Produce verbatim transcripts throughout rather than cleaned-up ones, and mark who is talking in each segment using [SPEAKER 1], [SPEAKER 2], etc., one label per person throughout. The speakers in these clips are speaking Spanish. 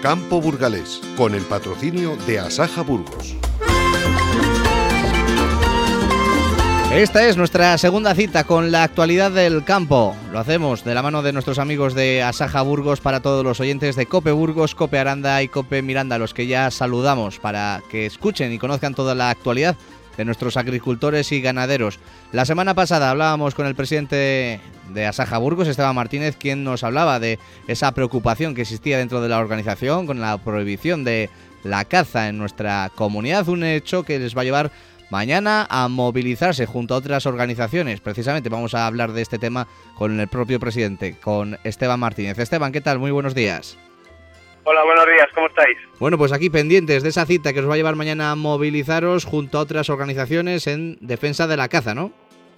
[SPEAKER 1] Campo Burgalés, con el patrocinio de Asaja Burgos.
[SPEAKER 2] Esta es nuestra segunda cita con la actualidad del campo. Lo hacemos de la mano de nuestros amigos de Asaja Burgos para todos los oyentes de COPE Burgos, COPE Aranda y COPE Miranda, los que ya saludamos para que escuchen y conozcan toda la actualidad de nuestros agricultores y ganaderos. La semana pasada hablábamos con el presidente de Asaja Burgos, Esteban Martínez, quien nos hablaba de esa preocupación que existía dentro de la organización con la prohibición de la caza en nuestra comunidad, un hecho que les va a llevar mañana a movilizarse junto a otras organizaciones. Precisamente vamos a hablar de este tema con el propio presidente, con Esteban Martínez. Esteban, ¿qué tal? Muy buenos días.
[SPEAKER 3] Hola, buenos días, ¿cómo estáis?
[SPEAKER 2] Bueno, pues aquí pendientes de esa cita que os va a llevar mañana a movilizaros junto a otras organizaciones en defensa de la caza, ¿no?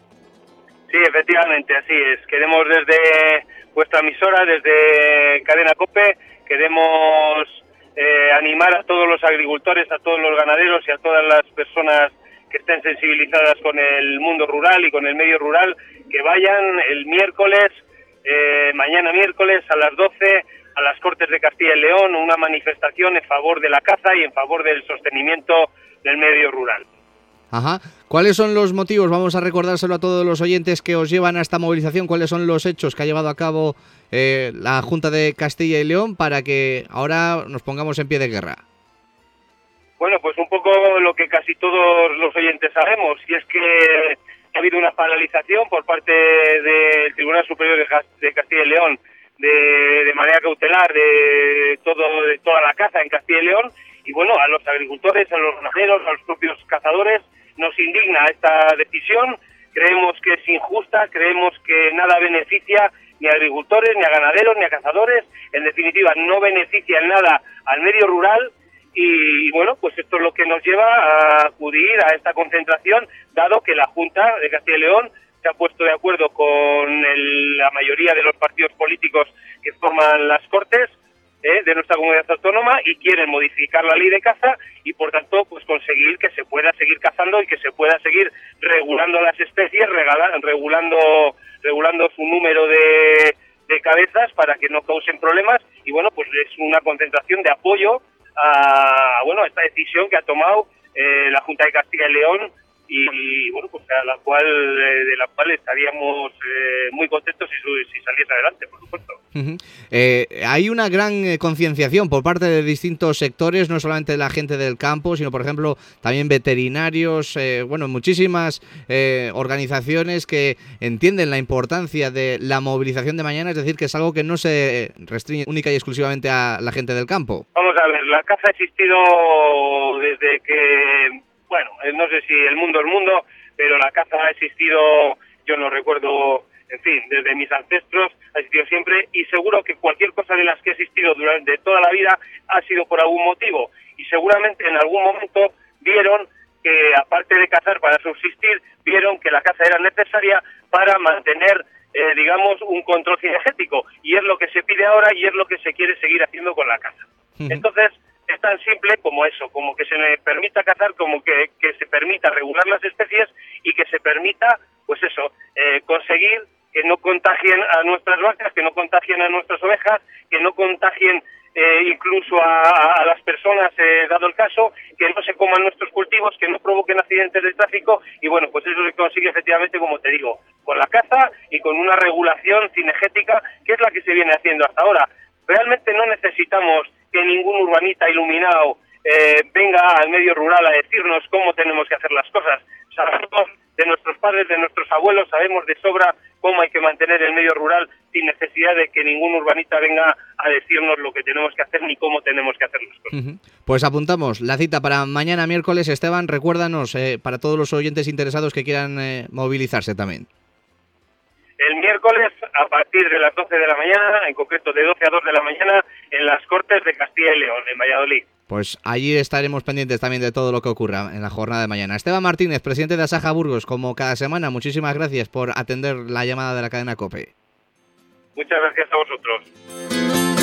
[SPEAKER 3] Sí, efectivamente, así es. Queremos desde vuestra emisora, desde Cadena COPE, queremos eh, animar a todos los agricultores, a todos los ganaderos y a todas las personas que estén sensibilizadas con el mundo rural y con el medio rural, que vayan el miércoles, eh, mañana miércoles a las doce, a las Cortes de Castilla y León, una manifestación en favor de la caza y en favor del sostenimiento del medio rural.
[SPEAKER 2] Ajá. ¿Cuáles son los motivos? Vamos a recordárselo a todos los oyentes que os llevan a esta movilización. ¿Cuáles son los hechos que ha llevado a cabo eh, la Junta de Castilla y León para que ahora nos pongamos en pie de guerra?
[SPEAKER 3] Bueno, pues un poco lo que casi todos los oyentes sabemos, y es que ha habido una paralización por parte del Tribunal Superior de Castilla y León de, de manera cautelar de todo de toda la caza en Castilla y León, y bueno, a los agricultores, a los ganaderos, a los propios cazadores nos indigna esta decisión. Creemos que es injusta, creemos que nada beneficia ni a agricultores, ni a ganaderos, ni a cazadores, en definitiva no beneficia en nada al medio rural. Y bueno, pues esto es lo que nos lleva a acudir a esta concentración, dado que la Junta de Castilla y León se ha puesto de acuerdo con el, la mayoría de los partidos políticos que forman las Cortes eh, de nuestra comunidad autónoma y quieren modificar la ley de caza y por tanto pues conseguir que se pueda seguir cazando y que se pueda seguir regulando las especies, regala, regulando regulando su número de, de cabezas para que no causen problemas. Y bueno, pues es una concentración de apoyo a bueno esta decisión que ha tomado eh, la Junta de Castilla y León y, y bueno pues a la cual eh, de la cual estaríamos eh, muy contentos si, si saliese adelante, por supuesto.
[SPEAKER 2] Uh-huh. Eh, hay una gran eh, concienciación por parte de distintos sectores, no solamente de la gente del campo, sino por ejemplo también veterinarios, eh, bueno, muchísimas eh, organizaciones que entienden la importancia de la movilización de mañana, es decir, que es algo que no se restringe única y exclusivamente a la gente del campo.
[SPEAKER 3] Vamos a ver, la caza ha existido desde que, bueno, no sé si el mundo es el mundo, pero la caza ha existido, yo no recuerdo, en fin, desde mis ancestros ha existido siempre, y seguro que cualquier cosa de las que ha existido durante toda la vida ha sido por algún motivo, y seguramente en algún momento vieron que, aparte de cazar para subsistir, vieron que la caza era necesaria para mantener, eh, digamos, un control cinegético, y es lo que se pide ahora y es lo que se quiere seguir haciendo con la caza. Uh-huh. Entonces, es tan simple como eso, como que se me permita cazar, como que, que se permita regular las especies y que se permita, pues eso, eh, conseguir que no contagien a nuestras vacas, que no contagien a nuestras ovejas, que no contagien eh, incluso a, a las personas, eh, dado el caso, que no se coman nuestros cultivos, que no provoquen accidentes de tráfico, y bueno, pues eso se consigue efectivamente, como te digo, con la caza y con una regulación cinegética, que es la que se viene haciendo hasta ahora. Realmente no necesitamos que ningún urbanita iluminado eh, venga al medio rural a decirnos cómo tenemos que hacer las cosas. Sabemos de nuestros padres, de nuestros abuelos, sabemos de sobra cómo hay que mantener el medio rural sin necesidad de que ningún urbanita venga a decirnos lo que tenemos que hacer ni cómo tenemos que hacer las cosas.
[SPEAKER 2] Uh-huh. Pues apuntamos la cita para mañana miércoles. Esteban, recuérdanos eh, para todos los oyentes interesados que quieran eh, movilizarse también.
[SPEAKER 3] El miércoles a partir de las doce de la mañana, en concreto de doce a dos de la mañana, en las Cortes de Castilla y León, en Valladolid.
[SPEAKER 2] Pues allí estaremos pendientes también de todo lo que ocurra en la jornada de mañana. Esteban Martínez, presidente de Asaja Burgos, como cada semana, muchísimas gracias por atender la llamada de la cadena COPE.
[SPEAKER 3] Muchas gracias a vosotros.